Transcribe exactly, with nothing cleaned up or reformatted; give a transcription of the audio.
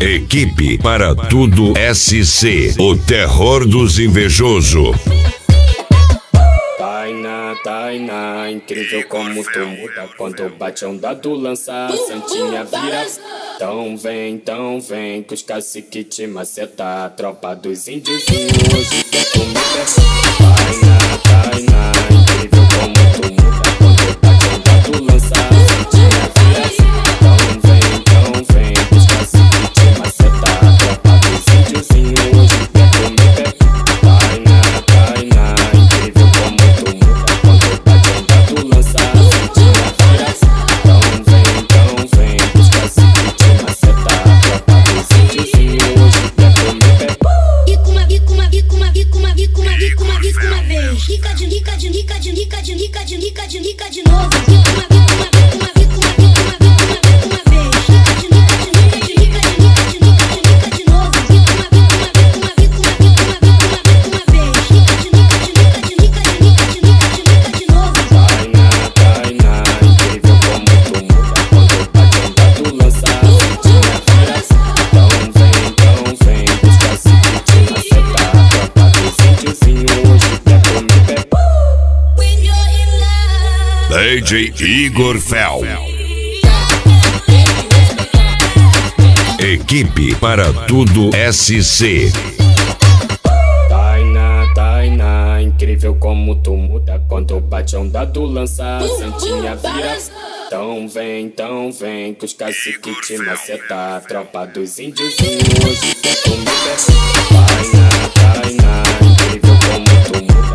Equipe Para Tudo S C, o terror dos invejosos. Tainá, Tainá, incrível como tu muda quando bate a onda do lança, santinha vira. Então vem, então vem, que os cacique te maceta, tropa dos índios hoje quer comer. Tainá, Tainá, incrível como tu muda quando bate a onda do lança, santinha vira. Então vem, então vem, que os cacique te maceta, tropa dos índios hoje quer comer. Tainá, Tainá, incrível como tu muda quando bate a onda do lança, santinha vira. Então vem, então vem, que os cacique te maceta, tropa dos índios hoje quer comer. Bica uma, bica uma, bica uma, bica uma, bica uma, bica uma, bica uma vez. Rica de rica de rica de rica de rica de rica de rica de novo. Bica uma, bica uma, bica uma, bica uma, bica uma, bica uma, bica uma vez. Rica de rica de rica de rica de rica de rica de rica de novo. Bica uma, bica uma, bica uma, bica uma, bica uma, bica uma, bica uma vez. Rica de rica de rica de rica de rica de rica de rica de novo. Tainá, Tainá, incrível como tu muda quando bate a onda do lança, santinha vira. Então vem, então vem, que os cacique te maceta, tropa dos índios hoje quer comer. When you're in love. D J Igor Fel. Equipe Para Tudo S C. Tainá, Tainá, incrível como tu muda quando bate a onda do lança, santinha vira. Então vem, então vem, que os cacique te maceta, tropa dos índios hoje quer comer. Tainá, Tainá, incrível como tu muda